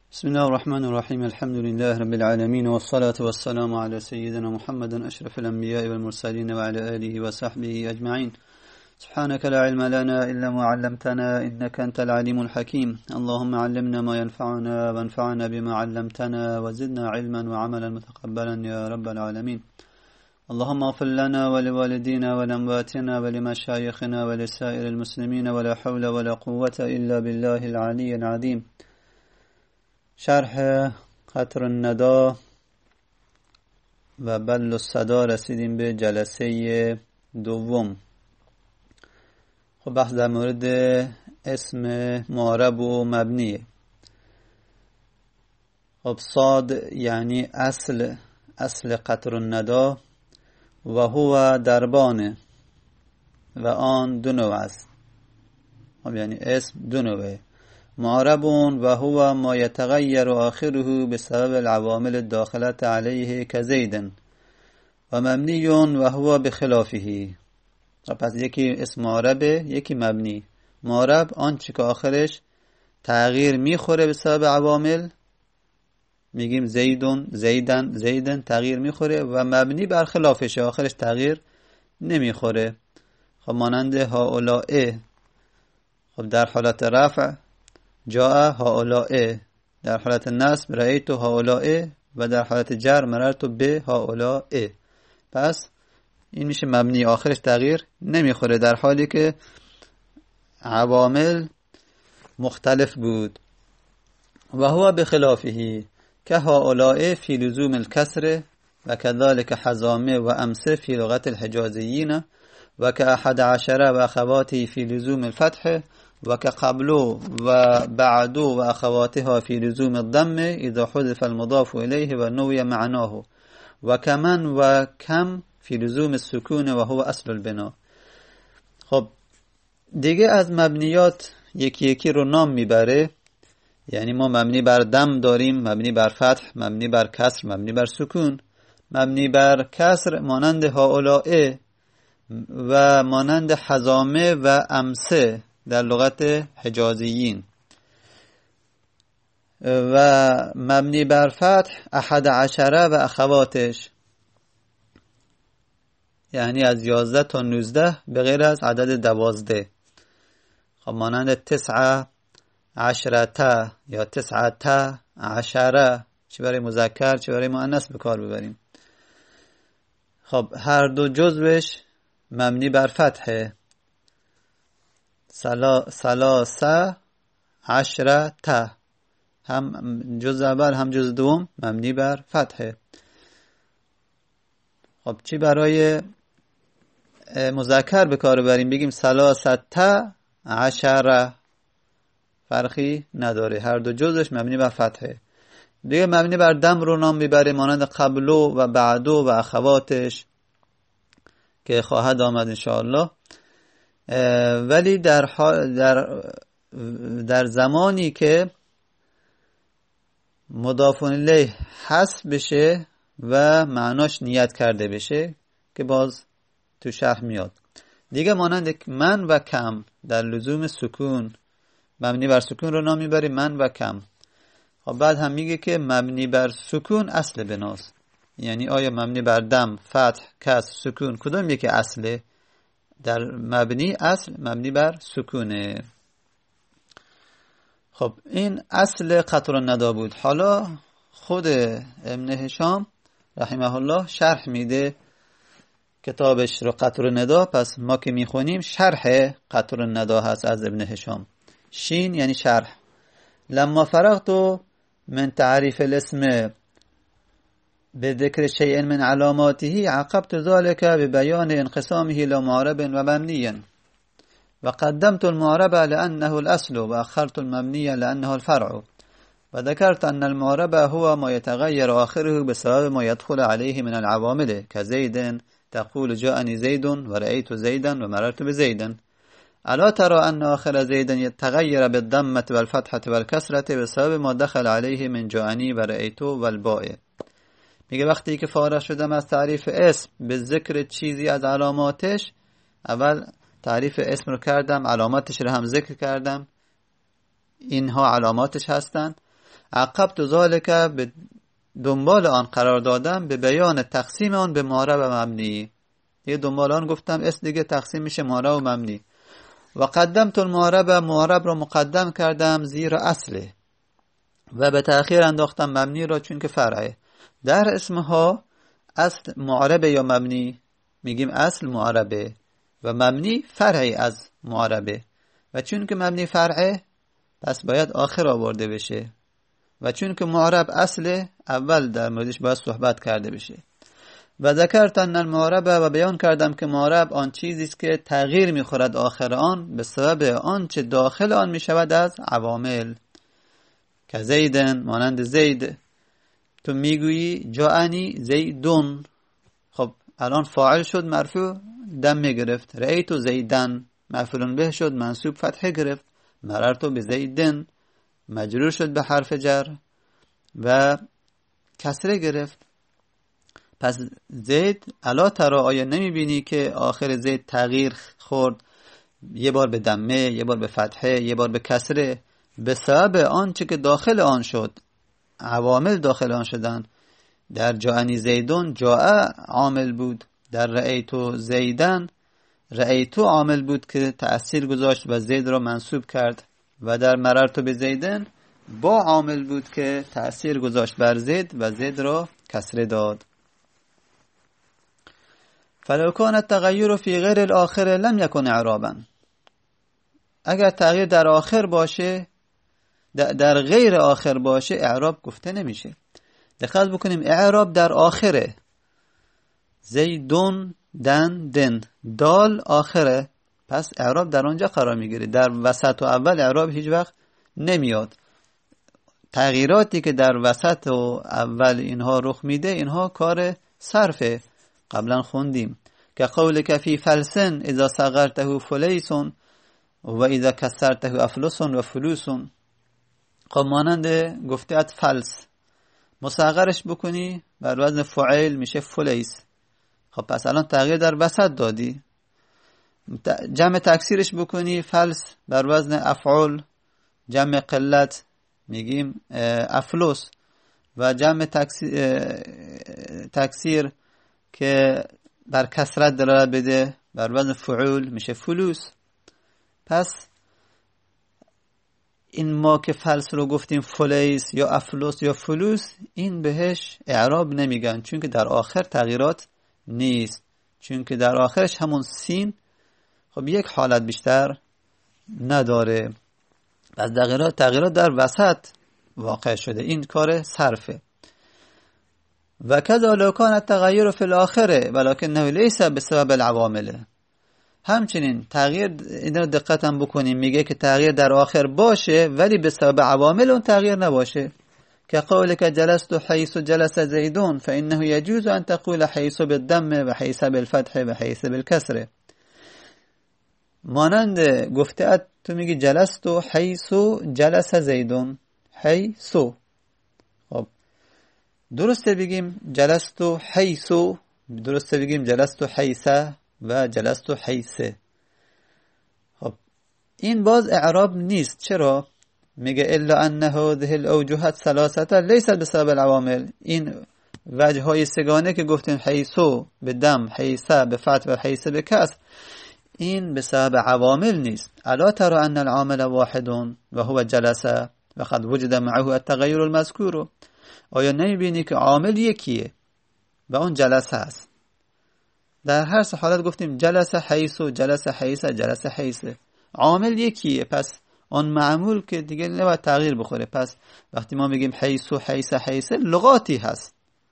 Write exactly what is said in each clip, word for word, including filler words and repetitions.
بسم الله الرحمن الرحيم الحمد لله رب العالمين والصلاة والسلام على سيدنا محمد أشرف الأنبياء والمرسلين وعلى آله وصحبه أجمعين. سبحانك لا علم لنا إلا ما علمتنا إنك أنت العليم الحكيم. اللهم علمنا ما ينفعنا وانفعنا بما علمتنا وزدنا علما وعملا متقبلا يا رب العالمين. اللهم اغفر لنا ولوالدينا ولأمواتنا ولمشايخنا ولسائر المسلمين ولا حول ولا قوة إلا بالله العلي العظيم. شرح قطر الندى و بل الصدا رسیدیم به جلسه دوم. خب بحث در مورد اسم معرب و مبنیه. خب صاد یعنی اصل اصل قطر الندى و هو دربانه و آن دو نوع است. خب یعنی اسم دو نوعه. معرب و هو ما يتغير آخره بسبب العوامل الداخلة عليه كزيد و مبني و هو بخلافه. پس یکی اسم معربه یکی مبنی. معرب آنچه که آخرش تغییر میخوره بسبب عوامل، میگیم زیدون زیدن زیدن تغییر میخوره، و مبنی بر خلافشه آخرش تغییر نمیخوره. خب مانند هؤلاء، خب در حالت رفع جاء هؤلاء، در حالت نصب رأیت هؤلاء، و در حالت جر مررت به هؤلاء. پس این میشه مبنی آخرش تغییر نمیخوره در حالی که عوامل مختلف بود. و هو بخلافه که هؤلاء فی لزوم الکسر و كذلك حزامه و امسه فی لغت الحجازیین و که احد عشره و اخواته فی لزوم الفتح و که قبلو و بعدو و اخواتها فی لزوم الضم اذا حذف المضاف الیه و نوی معناه و کمن و کم فی لزوم السکون و هو اصل البنا. خب دیگه از مبنیات یکی یکی رو نام میبره. یعنی ما مبنی بر دم داریم، مبنی بر فتح، مبنی بر کسر، مبنی بر سکون. مبنی بر کسر مانند هؤلاء و مانند حزامه و امسه در لغت حجازیین، و مبنی بر فتح احد عشره و اخواتش، یعنی از یازده تا نوزده به غیر از عدد دوازده. خب مانند تسعه عشرته یا تسعته عشره، چه برای مذکر چه برای مؤنث به کار ببریم. خب هر دو جزوش مبنی بر فتحه. سلا سلاسه عشره ته، هم جز اول هم جز دوم مبنی بر فتحه. خب چی برای مذکر به کار ببریم؟ بگیم سلاسته عشره، فرقی نداره، هر دو جزش مبنی بر فتحه. دیگه مبنی بر دم رو نام میبره مانند قبلو و بعدو و اخواتش که خواهد آمد انشاءالله. ولی در, در, در زمانی که مضاف الیه حذف بشه و معناش نیت کرده بشه که باز تو شرح میاد. دیگه مانند من و کم در لزوم سکون، مبنی بر سکون رو نام میبری من و کم. خب بعد هم میگه که مبنی بر سکون اصل بناست. یعنی آیا مبنی بر دم، فتح، کسر، سکون کدوم یکی اصله؟ در مبنی اصل مبنی بر سکونه. خب این اصل قطر الندى بود. حالا خود ابن هشام رحمه الله شرح میده کتابش رو قطر الندى. پس ما که میخونیم شرح قطر الندى هست از ابن هشام. شین یعنی شرح. لما فرغت من تعریف الاسم بذكر شيء من علاماته عقبت ذلك ببيان انقسامه إلى معرب ومبني وقدمت المعرب لأنه الأصل وأخرت المبني لأنه الفرع وذكرت أن المعرب هو ما يتغير آخره بسبب ما يدخل عليه من العوامل كزيد تقول جاءني زيد ورأيت زيدا ومررت بزيد. ألا ترى أن آخر زيد يتغير بالضمة والفتحة والكسرة بسبب ما دخل عليه من جاءني ورأيت والباء. میگه وقتی که فارغ شدم از تعریف اسم به ذکر چیزی از علاماتش، اول تعریف اسم رو کردم، علاماتش رو هم ذکر کردم، اینها علاماتش هستن. عقبت ذالک، به دنبال آن قرار دادم، به بیان تقسیم آن به معرب و مبنی. یه دنبال آن گفتم اس دیگه تقسیم میشه معرب و مبنی. و قدمت المعرب، معرب رو مقدم کردم زیر اصله و به تأخیر انداختم مبنی را چون که فرعه. در اسمها اصل معربه یا مبنی؟ میگیم اصل معربه و مبنی فرعی از معربه و چون که مبنی فرعه پس باید آخر آورده بشه و چون که معرب اصل اول در موردش باید صحبت کرده بشه. و ذکرت ان المعرب، و بیان کردم که معرب آن چیزی است که تغییر میخورد آخر آن به سبب آنچه داخل آن میشود از عوامل. که زیدن، مانند زید، تو میگویی جاءنی زیدون، خب الان فاعل شد مرفوع دم میگرفت. رأیتو زیدن مفعول به شد منصوب فتحه گرفت. مررتو به زیدن مجرور شد به حرف جر و کسره گرفت. پس زید الا ترا، آیا نمیبینی که آخر زید تغییر خورد، یه بار به دمه، یه بار به فتحه، یه بار به کسره، به سبب آنچه که داخل آن شد، عوامل داخل آن شدن. در جاءنی زیدون جاء عامل بود، در رأیتو زیدن رأیتو عامل بود که تأثیر گذاشت و زید را منصوب کرد و در مررتو به زیدن با عامل بود که تأثیر گذاشت بر زید و زید را کسره داد. فلو کان التغیر فی غیر الاخر لم یکن اعرابا، اگر تغییر در آخر باشه، در غیر آخر باشه، اعراب گفته نمیشه. دقت بکنیم اعراب در آخره، زیدون دن دن دال آخره، پس اعراب در آنجا قرار میگیره. در وسط و اول اعراب هیچ وقت نمیاد. تغییراتی که در وسط و اول اینها رخ میده اینها کار صرفه. قبلا خوندیم که قول کفی فلسن اذا صغرته فلیسون و اذا کسرته افلسون و فلوسون. خب مانند گفته ات فلس، مصغرش بکنی بر وزن فعیل میشه فلیس. خب پس الان تغییر در وسط دادی. جمع تکسیرش بکنی فلس بر وزن افعول، جمع قلت میگیم افلوس و جمع تکسیر که بر کسرت دلالت بده بر وزن فعول میشه فلوس. پس این ما که فلس رو گفتیم فلیس یا افلوس یا فلوس، این بهش اعراب نمیگن چون که در آخر تغییرات نیست، چون که در آخرش همون سین خب یک حالت بیشتر نداره. پس تغییرات تغییرات در وسط واقع شده، این کار صرفه. و کذا لو کان التغیر فی الاخره ولکنه لیس بسبب العوامل. همچنین تغییر، این رو دقت هم بکنیم، میگه که تغییر در آخر باشه ولی به سبب عوامل اون تغییر نباشه. که قول که جلست حیث جلس زیدون فانه یجوز ان تقول حیث بالضم و حیث بالفتح و حیث بالکسر. مانند گفته تو میگی جلست حیث جلس زیدون، حیث، خب درسته بگیم جلست حیث، درسته بگیم جلست حیث و جلست حیث. خب این باز اعراب نیست. چرا؟ میگه الا ان هذه الاوجه ثلاثه ليست بسبب العوامل. این وجه های سگانه که گفتیم حیث به دم، حیث به فتح و حیث به کسر، این به سبب عوامل نیست. الا ترى ان العامل واحد و هو جلس و قد وجد معه التغیر المذکور. آیا نمیبینی که عامل یکیه و اون جلسه است؟ در هر سه حالت گفتیم جلس حیث و جلس حیث جلس حیث، عامل یکیه، پس اون معمول که دیگه نباید تغییر بخوره. پس وقتی ما میگیم حیث و حیث حیث، لغاتی هست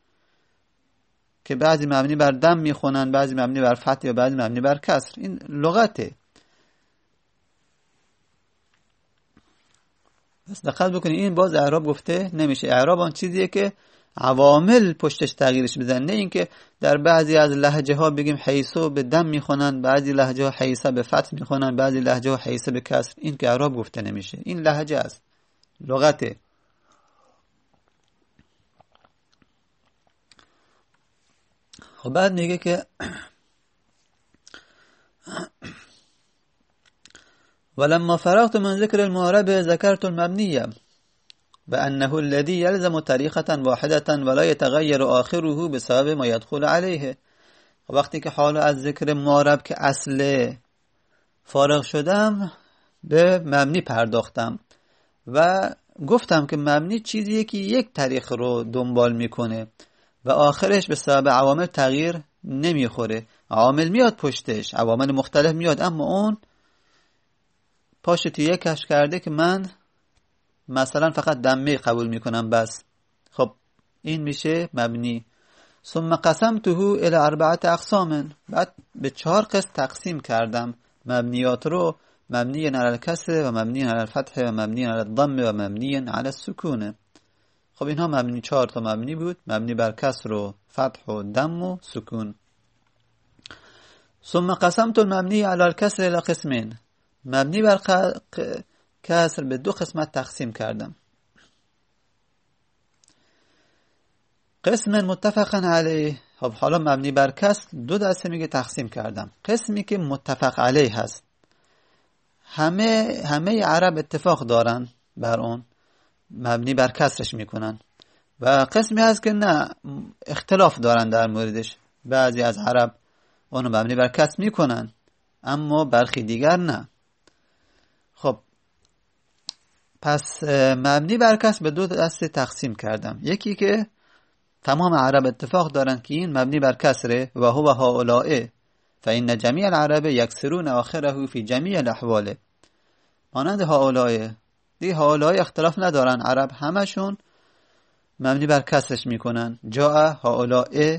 که بعضی مبنی بر دم میخونن، بعضی مبنی بر فتح یا بعضی مبنی بر کسر، این لغته. پس دقت بکنید این باز اعراب گفته نمیشه. اعراب آن چیزیه که عوامل پشتش تغییرش بدن، نه اینکه در بعضی از لهجه ها بگیم حیثو به دم میخونن، بعضی لهجه ها حیثه به فتح میخونن، بعضی لهجه ها حیثه به کسر. این که اعراب گفته نمیشه، این لهجه است، لغته. خب بعد میگه که ولما فرغت من ذکر المعرب ذکرت المبنیه. بأنه الذي يلزم طریقة واحدة ولا يتغير آخره بسبب ما يدخل عليه. وقتی که حالا از ذکر مارب که اصله فارغ شدم، به مبنی پرداختم و گفتم که مبنی چیزیه که یک طریق رو دنبال میکنه و آخرش به سبب عوامل تغییر نمیخوره. عوامل میاد پشتش، عوامل مختلف میاد، اما اون پاشو تو یکش کرده که من مثلا فقط دمه قبول میکنم بس. خب این میشه مبنی. ثم قسمته الى اربعه اقسام، بعد به چهار قسم تقسیم کردم مبنیات رو: مبنی علی الکسر و مبنی علی الفتح و مبنی علی الضم و مبنی علی السکون. خب اینها مبنی، چهار تا مبنی بود: مبنی بر کسر و فتح و دم و سکون. ثم قسمت المبنی علی الکسر الى قسمین، مبنی بر کسر به دو قسمت تقسیم کردم. قسم متفق علیه. خب حالا مبنی بر کسر دو دسته میگه تقسیم کردم. قسمی که متفق علیه هست، همه همه عرب اتفاق دارن بر اون، مبنی بر کسرش میکنن. و قسمی هست که نه، اختلاف دارن در موردش. بعضی از عرب اونو مبنی بر کسر میکنن اما برخی دیگر نه. خب پس مبنی بر کسر به دو دسته تقسیم کردم. یکی که تمام عرب اتفاق دارن که این مبنی بر کسره و هو هؤلاء فإن جمیع العرب یکسرون آخره فی جمیع الاحوال. مانند هؤلاء دیگه، هؤلاء اختلاف ندارن، عرب همشون مبنی بر کسرش میکنن. جاء هؤلاء،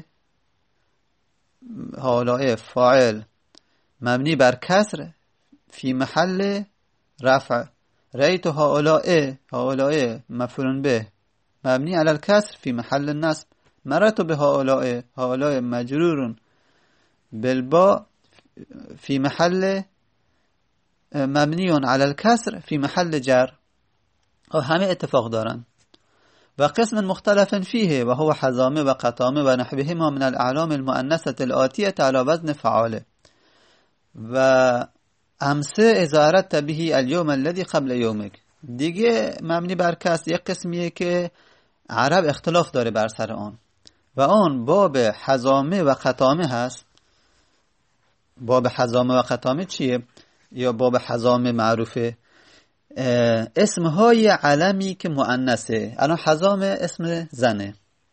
هؤلاء فاعل مبنی بر کسر فی محل رفع. رأیت هؤلاء، هؤلاء مفعول به مبنی علی الکسر فی محل نصب. مررت به هؤلاء، هؤلاء مجرور بالباء فی محل مبنی علی الکسر فی محل جر. و همه اتفاق دارن. و قسم مختلف فیه و هو حزامه و قطامه و نحوهما من الاعلام المؤنثه الآتیه علی وزن فعاله. و امسه اذا اردت به اليوم الذي قبل يومك، دیگه مبنی بر کسر یک قسمیه که عرب اختلاف داره بر سر آن و آن باب حزامه و قطامه هست. باب حزامه و قطامه چیه؟ یا باب حزامه معروفه اسمهای علمی که مؤنثه. الان حزامه اسم زنه،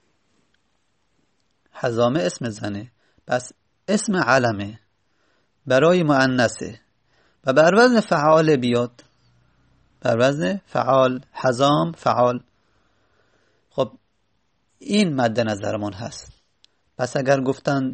حزامه اسم زنه، پس اسم علمه برای مؤنثه و بر وزن فعال بیاد، بر وزن فعال، حزام فعال. خب این مد نظرمون هست. پس اگر گفتن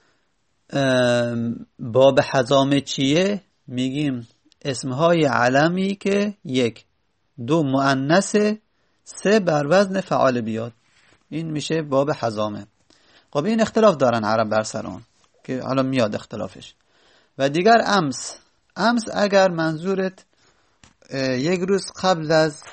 باب حزامه چیه، میگیم اسمهای علمی که یک، دو مؤنثه، سه بر وزن فعال بیاد، این میشه باب حزامه. خب این اختلاف دارن عرب بر سر اون که حالا میاد اختلافش. و دیگر امس، امس اگر منظورت یک روز قبل از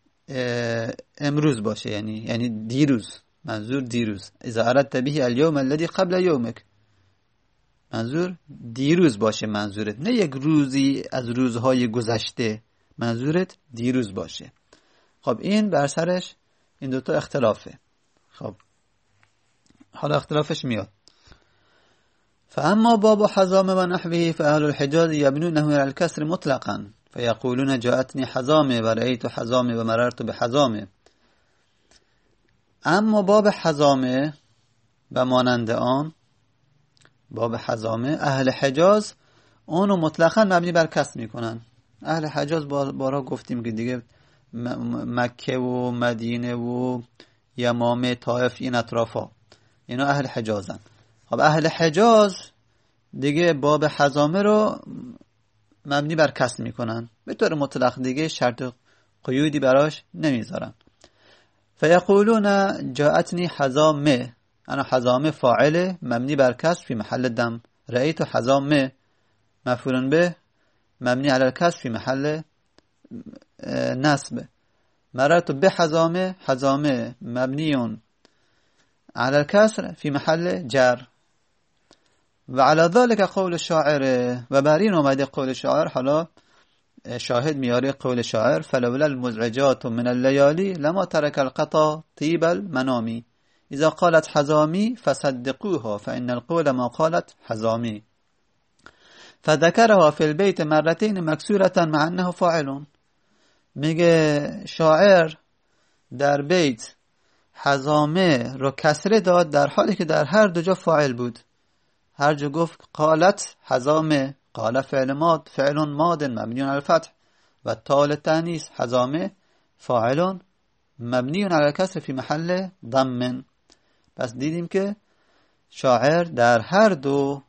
امروز باشه، یعنی یعنی دیروز، منظور دیروز. اذا اردت به اليوم الذي قبل يومك، منظور دیروز باشه منظورت، نه یک روزی از روزهای گذشته، منظورت دیروز باشه. خب این بر سرش این دوتا اختلافه. خب حالا اختلافش میاد. فاما باب حزامه و نحوه فاهل الحجاز یبنونه علی الکسر مطلقا فیقولون جاءتنی حزامه و رأیت حزامه و مررت بحزامه. اما باب حزامه و مانند آن، باب حزامه اهل حجاز اونو مطلقا مبنی بر کسر میکنن. اهل حجاز بارها گفتیم که دیگه مکه و مدینه و یمامه، طائف، این اطرافا، اینا اهل حجازن. خب اهل حجاز دیگه باب حزامه رو مبنی بر کسر میکنن به طور مطلق، دیگه شرط قیودی براش نمیذارن. فیقولون جاءتنی حزامه، انا حزامه فاعل مبنی بر کسر فی محل دم. رأیت حزامه مفعول به مبنی علی الکسر فی محل نصب. مررت به حزامه، حزامه مبنی علی الکسر فی محل جر. و علی ذلك قول شاعر، و بر این اومده قول شاعر. حالا شاهد میاره قول شاعر فلولا المزعجات من الليالي لما ترك القطا طيب المنامي اذا قالت حزامي فصدقوها فان القول ما قالت حزامي فذكرها في البيت مرتين مكسورة مع انه فاعل. میگه شاعر در بیت حزامه رو کسره داد در حالی که در هر دو جا فاعل بود. هر جا گفت قالت حزامه، قال فعل ماد فعل ماد مبنی علی الفتح و تال التانیث حزامه فاعل مبنی علی الکسر فی محل ضم. پس دیدیم که شاعر در هر دو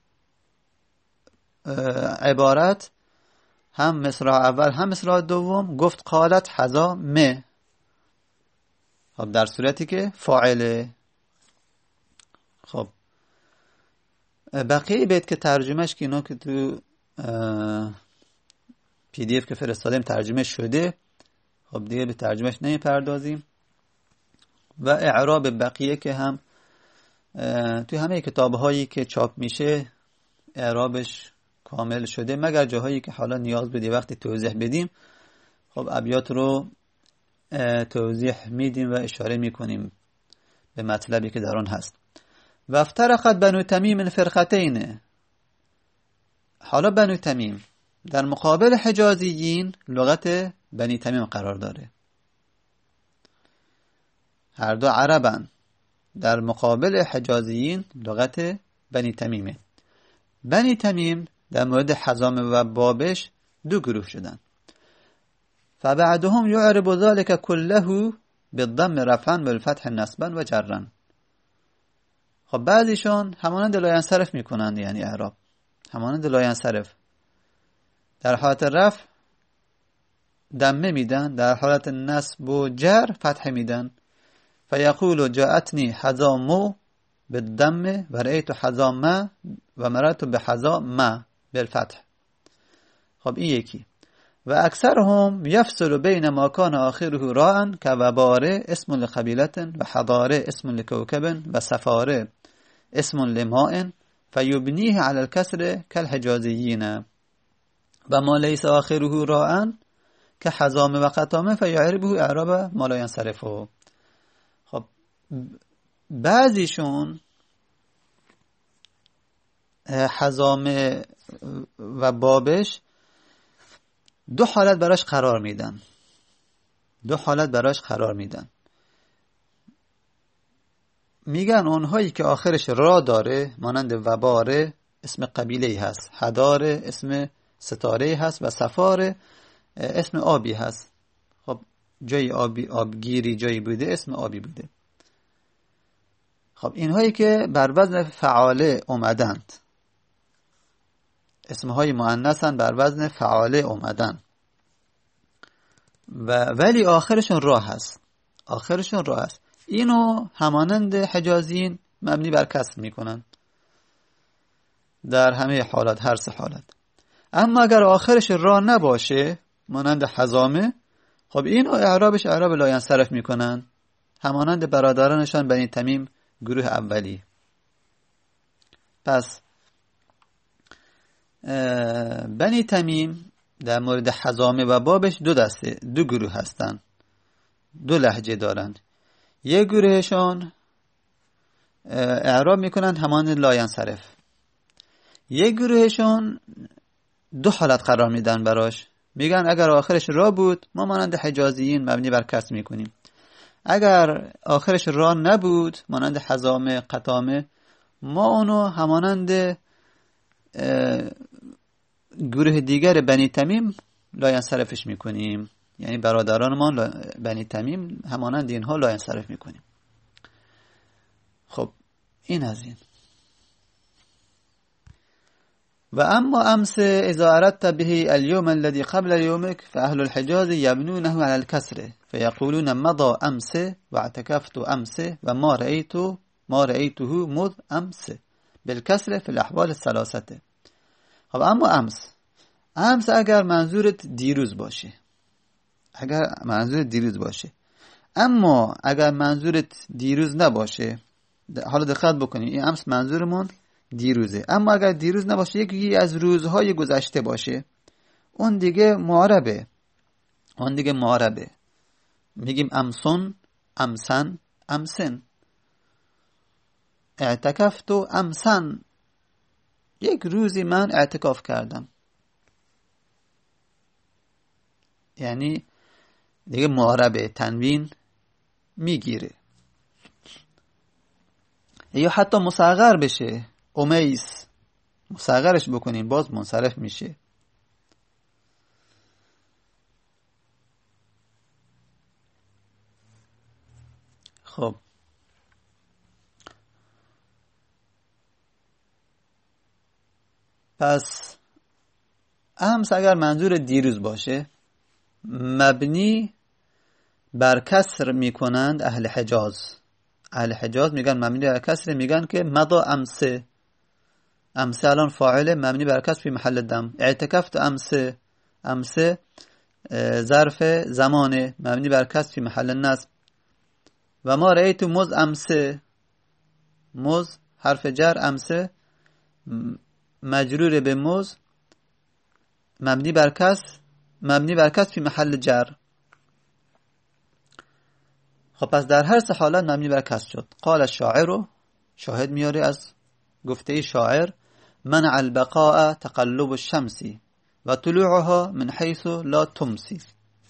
عبارت هم مصرع اول هم مصرع دوم گفت قالت حزامه، خب در صورتی که فاعله. خب بقیه بیت که ترجمهش که اینا که تو پی دی اف که فرستادیم ترجمه شده، خب دیگه به ترجمهش نمیپردازیم. و اعراب بقیه که هم تو همه کتاب هایی که چاپ میشه اعرابش کامل شده، مگر جاهایی که حالا نیاز بدی وقتی توضیح بدیم خب ابیات رو توضیح میدیم و اشاره میکنیم به مطلبی که در آن هست. و افترقت بنو تمیم فرقتین. حالا بنو تمیم در مقابل حجازیین لغت بنی تمیم قرار داره، هر دو عربن. در مقابل حجازیین لغت بنی تمیمه. بنی تمیم در مورد حزامه و بابش دو گروه شدن. فبعدهم يعرب ذلك كله بالضم رفعا والفتح نصبا و جرا. خب بعضیشون همانند لا ینصرف میکنند، یعنی اعراب همانند لا ینصرف، در حالت رفع دمه میدن، در حالت نصب و جر فتح میدن. فیقول جاءتنی حزامو بالضم و رأیت حزامه و مررت بحزامه بالفتح. خب این یکی. و اکثرهم یفصل بین ما کان آخره راء که وباره اسم لقبیلت و حضاره اسم لکوکب و سفاره اسم لماء فیبنیه علی الکسر کالحجازیین و ما لیس آخره راء که حزامه و قطامه فیعربه اعراب ما لا ینصرفه. خب بعضیشون حزامه و بابش دو حالت براش قرار میدن دو حالت براش قرار میدن میگن اونهایی که آخرش را داره مانند وباره اسم قبیله هست، حداره اسم ستاره هست و سفاره اسم آبی هست. خب جای آبی آبگیری جایی بوده اسم آبی بوده. خب اینهایی که بر وزن فعاله اومدند، اسمهای مؤنثن بر وزن فعاله اومدن و ولی آخرشون را هست آخرشون را هست اینو همانند حجازیین مبنی بر کسر میکنن در همه حالات، هر سه حالت. اما اگر آخرش را نباشه مانند حزامه، خب اینو اعرابش اعراب لا ینصرف میکنن همانند برادرانشان بنی تمیم گروه اولی. پس بنی تمیم در مورد حزامه و بابش دو دسته دو گروه هستن، دو لهجه دارن. یک گروهشون اعراب میکنن همان لا ینصرف، یک گروهشون دو حالت قرار میدن براش، میگن اگر آخرش را بود ما مانند حجازیین مبنی بر کسر میکنیم، اگر آخرش را نبود مانند حزامه قطامه ما اونو همانند گروه دیگر بنی تمیم لا ینصرفش میکنیم، یعنی برادران ما بنی تمیم همانند اینها لا ینصرف میکنیم. خب این از این. و اما امس اذا اردت به اليوم الذي قبل يومك فاهل الحجاز يبنونه على الكسر فيقولون مضى امس واعتكفت امس وما رأيت ما رأيته مذ امس بالكسر في الاحوال الثلاثه. خب اما امس امس اگر منظورت دیروز باشه، اگر منظورت دیروز باشه، اما اگر منظورت دیروز نباشه، حالا دقت بکنید این امس منظورمون دیروزه، اما اگر دیروز نباشه یکی از روزهای گذشته باشه، اون دیگه معربه، اون دیگه معربه. میگیم امسون، امسن، امسن. اعتکفت و امسن، یک روزی من اعتکاف کردم. یعنی دیگه معربه، تنوین میگیره. یا حتی مصغر بشه، امیس، مصغرش بکنیم باز منصرف میشه. خب پس امس اگر منظور دیروز باشه، مبنی بر کسر میکنند اهل حجاز. اهل حجاز میگن مبنی بر کسر، میگن که مضا امسه. امسه الان فاعله، مبنی بر کسر فی محل دم. اعتکفت امسه، امسه ظرف زمانه، مبنی بر کسر فی محل نصب. و ما رأیت مز امسه، مز حرف جر، امسه مجرور به مز، مبنی بر کسر، مبنی بر کسر فی محل جر. خب پس در هر سه حالت مبنی بر کسر شد. قال الشاعر، شاهد میاره از گفته شاعر، منع البقاء تقلب الشمس و طلوعها من حیث لا تمسی.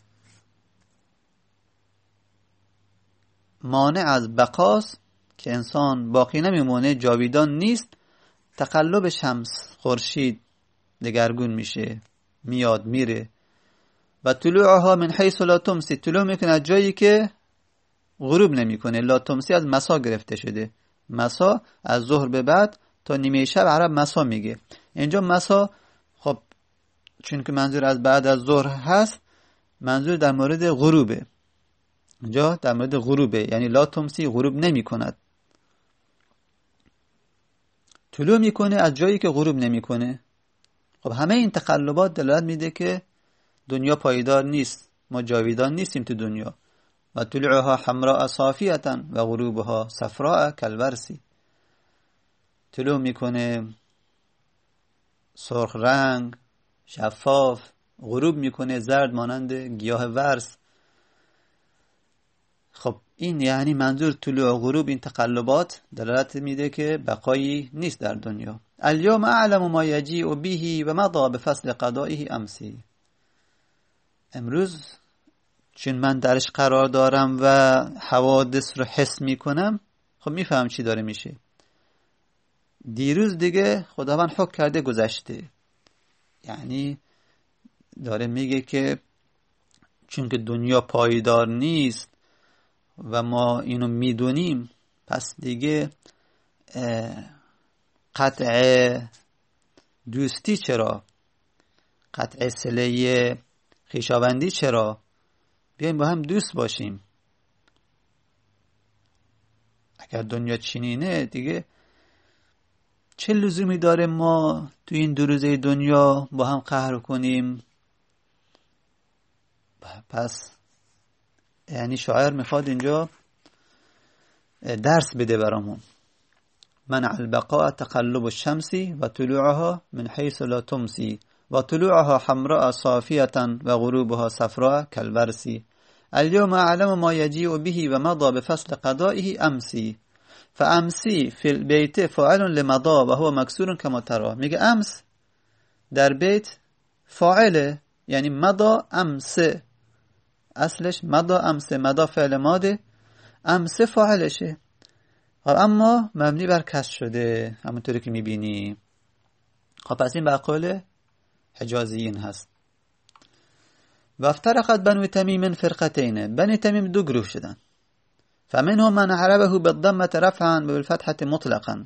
مانع از بقاست که انسان باقی نمیمونه، جاویدان نیست. تقلب شمس، خورشید دگرگون میشه، میاد میره. و طلوعها من حیث لا تمسی، طلوع میکنه از جایی که غروب نمیکنه. لا تمسی از مسا گرفته شده. مسا از ظهر به بعد تا نیمه شب عرب مسا میگه. اینجا مسا خب چون که منظور از بعد از ظهر هست، منظور در مورد غروبه. اینجا در مورد غروبه، یعنی لا تمسی، غروب نمی کند. طلوع میکنه از جایی که غروب نمیکنه. خب همه این تقلبات دلالت میده که دنیا پایدار نیست، ما جاویدان نیستیم تو دنیا. و طلوعها حمراء صافیتا و غروبها صفراء کالورسی. طلوع میکنه سرخ رنگ شفاف، غروب میکنه زرد مانند گیاه ورس. خب این یعنی منظور طلوع و غروب، این تقلبات دلالت میده که بقایی نیست در دنیا. الیوم اعلم ما یجیء به و مضى بفصل قضائه امسی. امروز چون من درش قرار دارم و حوادث رو حس میکنم، خب میفهم چی داره میشه. دیروز دیگه خداوند حکم کرده گذشته. یعنی داره میگه که چون که دنیا پایدار نیست و ما اینو میدونیم، پس دیگه قطع دوستی چرا؟ قطع صله خویشاوندی چرا؟ بیایم با هم دوست باشیم. اگر دنیا چنینه دیگه چه لزومی داره ما تو این دو روزه دنیا با هم قهر کنیم؟ پس یعنی شاعر میخواد اینجا درس بده برامون. منع البقاء تقلب الشمس و طلوعها من حیث لا تمسی و طلوعها حمراء صافیة و غروبها صفراء کالورسی. اليوم اعلم ما یجیء به و مضى بفصل قضائه امسی. فامسی فی البیت فاعل لمضى و هو مکسور کما ترى. میگه امس در بیت فاعله، یعنی مضى امسه، اصلش مضى امسه، مضى فعل ماده، امسه فاعلشه. اما مبنی بر کسر شده همونطوری که میبینی. خب پس این به قول حجازیین هست. و افترقت بنو تمیم فرقتین. بنی تمیم دو گروه شدن. فمنهم من عربه بالضمة رفعا بالفتحة مطلقا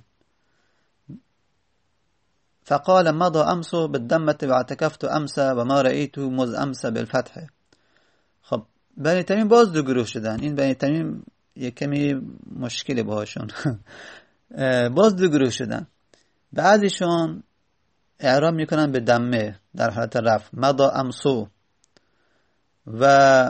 فقال مضى امس بالضمة واعتكفت امس و ما رأيته مذ امس بالفتح. خب بنی تمیم باز دو گروه شدن. این بنی تمیم یک کمی مشکل باهاشون. باز دو گروه شدن. بعضیشون اعراب میکنن به دمه در حالت رفع، مضى امسو، و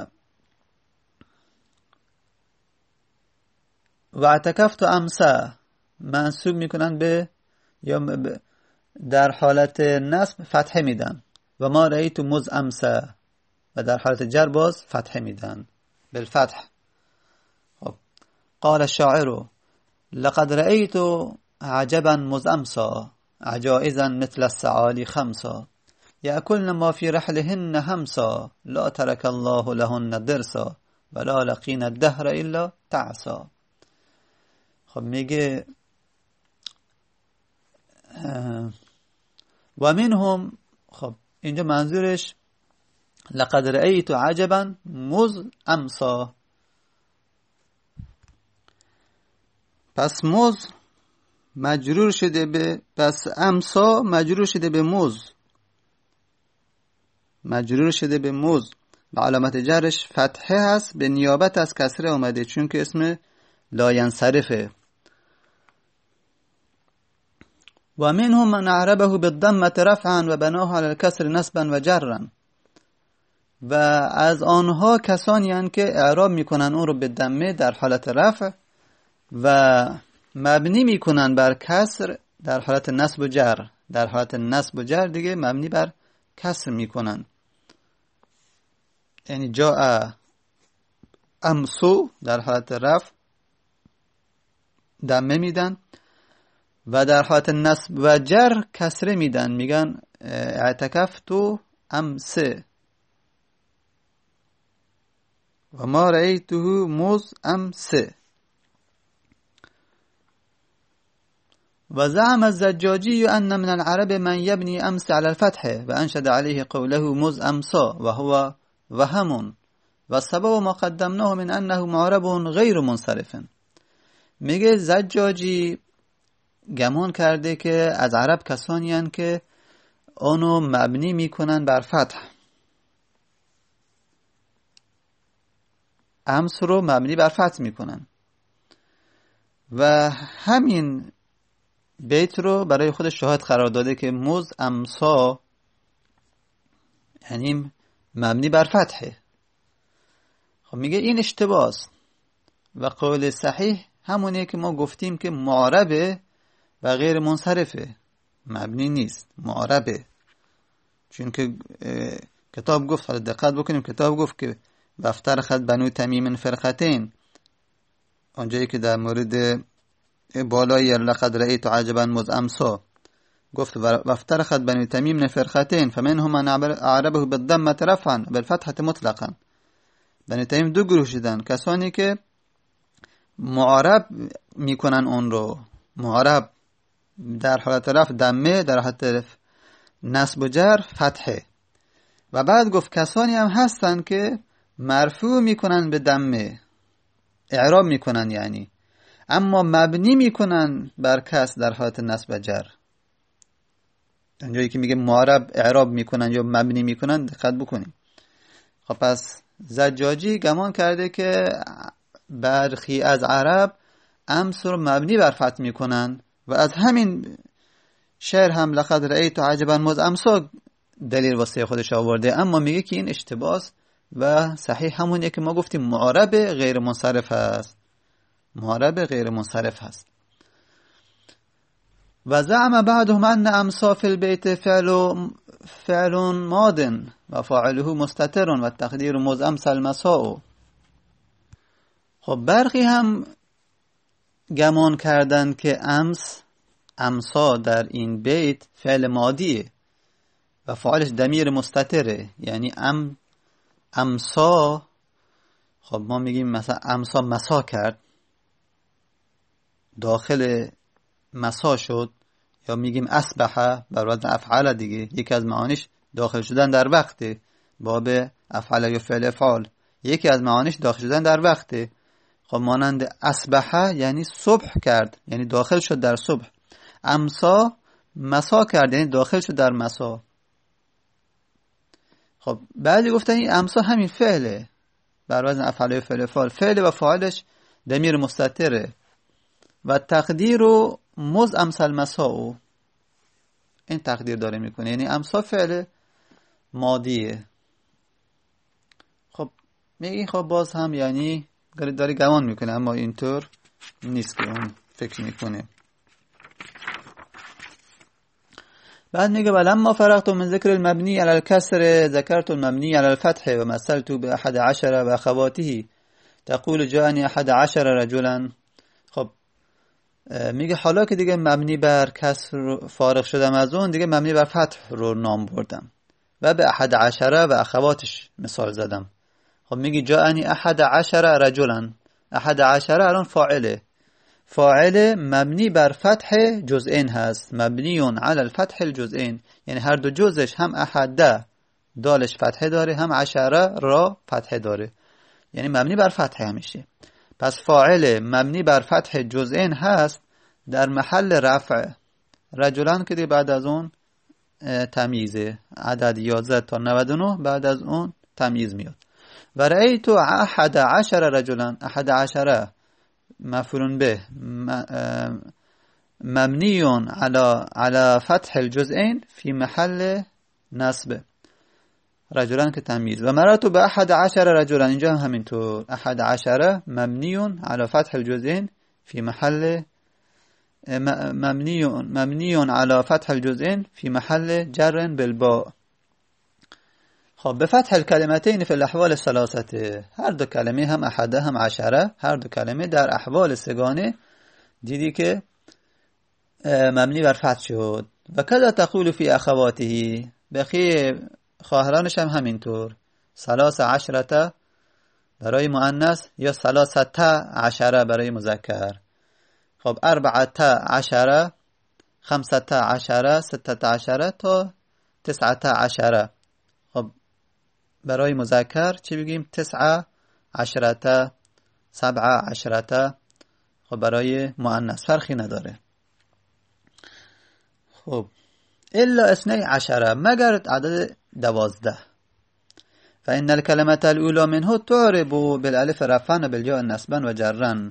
و اعتکفت امسا منصوب میکنن به یا در حالت نصب فتحه میدن. و ما رأیت مز امسا و در حالت جر باز فتحه میدن بالفتح. خب قال الشاعر لقد رأیت عجبا مز امسا عجائزا مثل السعالی خمسا یأکلن ما فی رحلهن همسا لا ترک الله لهن درسا ولا لقین الدهر الا تعسا. خب میگه و منهم، خب اینجا منظورش لقد رأیت عجبا مز امسا، پس مز مجرور شده به، پس امسا مجرور شده به مز، مجرور شده به مز و علامت جرش فتحه هست به نیابت از کسره اومده چون که اسم لا ینصرفه. و منهم من اعربه بالضمه رفعا و بناه على الكسر نصبا و جرا، و از آنها کسانی هستند که اعراب میکنن اون رو به ضمه در حالت رفع و مبنی میکنن بر کسر در حالت نصب و جر، در حالت نصب و جر دیگه مبنی بر کسر میکنن. یعنی جاء امسو در حالت رفع ضمه میدن و در حالت نصب و جر کسره میدن، میگن اعتکفتو امسه و ما رأیته مز امسه. و زعم الزجاجي أن من العرب من يبني أمس على الفتح وأنشد عليه قوله مز أمسا وهو وهم والسبب ما قدمناه من أنه معرب غیر منصرف. میگه زجاجی گمان کرده که از عرب کسانی هستند که اونو مبنی میکنن بر فتح، امس رو مبنی بر فتح میکنن و همین بیت رو برای خودش شاهد قرار داده که مز امسا یعنی مبنی بر فتحه. خب میگه این اشتباه است و قول صحیح همونه که ما گفتیم که معربه و غیر منصرفه، مبنی نیست، معربه. چون که کتاب گفت، حالا دقت بکنیم، کتاب گفت که وافترقت بنو تمیم فرقتین، اونجایی که در مورد بالای لقد رأیت عجبا مز امسا گفت وافترقت بنو تمیم فرقتین فمنهم من اعربه بالضمه رفعا بالفتحه مطلقا. بنو تمیم دو گروه شدن، کسانی که معرب میکنن اون رو، معرب در حالت رفع ضمه، در حالت نصب و جر فتحه، و بعد گفت کسانی هم هستن که مرفوع میکنن به ضمه، اعراب میکنن یعنی، اما مبنی میکنن بر کسر در حالت نصب و جر. اونجایی که میگه معرب اعراب میکنن یا مبنی میکنن دقت بکنیم. خب پس زجاجی گمان کرده که برخی از عرب امس رو مبنی بر فتح میکنن و از همین شعر هم لقد رأیت عجبا مز امسا دلیل واسه خودش آورده، اما میگه که این اشتباه است و صحیح همونه که ما گفتیم معرب غیر منصرف هست، معرب غیر منصرف هست. و زعم بعضهم ان امسا فی البیت فعل فعل ماض و فاعله مستتر و تقدیر مز امسا المساء. خب برخی هم گمان کردن که امس، امسا در این بیت فعل ماضیه و فاعلش ضمیر مستتره، یعنی ام امسا. خب ما میگیم مثلا امسا مسا کرد، داخل مسا شد، یا میگیم اصبح بر وزن افعال دیگه، یکی از معانیش داخل شدن در وقته، باب افعال یا فعل افعال یکی از معانیش داخل شدن در وقته. خب مانند اصبح یعنی صبح کرد، یعنی داخل شد در صبح. امسا مسا کرد، یعنی داخل شد در مسا. خب بعضی گفتن این امسا همین فعله بر وزن افعال یا فعل افعال، فعل و فاعلش ضمیر مستتره و تقدیر رو مز امسا المساء، این تقدیر داره میکنه، یعنی امسا فعل ماضیه. خب میگی خب باز هم یعنی داره گمان میکنه، اما اینطور نیست که اون فکر میکنه. بعد میگه ولما فرغت من ذکر المبنی علی الکسر ذکرت المبنی علی الفتح و مثلت باحد عشر و اخواته تقول جاءنی احد عشر رجلا. خب میگه حالا که دیگه مبنی بر کسر فارغ شدم از اون، دیگه مبنی بر فتح رو نام بردم و به احد عشر و اخواتش مثال زدم. خب میگه جاءنی احد عشر رجلا، احد عشر الان فاعله، فاعل مبنی بر فتح جزئین هست، مبنی علی الفتح الجزئین، یعنی هر دو جزش هم احد دالش فتحه داره هم عشره را فتحه داره، یعنی مبنی بر فتح همیشه. پس فاعل مبنی بر فتح جزئین هست در محل رفع. رجلان که بعد از اون تمییزه، عدد یازده تا نود و نه بعد از اون تمییز میاد. و رأیت احد عشر رجلان، احد عشر مفعول به مبنی على على فتح الجزئین فی محل نصب، رجلان که تمییز. و مررت به احد عشر رجلان، اینجا هم همینطور، احد عشر مبنی على فتح الجزئین فی محل مبنی مبنی على فتح الجزئین فی محل جر بالباء. خب به فتح الکلمتین فی الاحوال الثلاثه، هر دو کلمه هم احده هم عشره، هر دو کلمه در احوال سگانه دیدی که مبنی بر فتح شد. و کذا تقول فی اخواته، بقیه خواهرانش هم همینطور، ثلاث عشرته برای مؤنث یا ثلاثه عشره برای مذکر. خب اربعه عشره، خمسه عشره، سته عشره تا تسعه عشره. خب برای مذکر چی بگیم؟ تسعه عشرته، سبعه عشرته. خب برای مؤنث فرقی نداره. خب الا اثنی عشره، مگر عدد دوازده. فإن الكلمة الأولى منه تعرب بالالف رفعا بالجاء نصبا و جرا.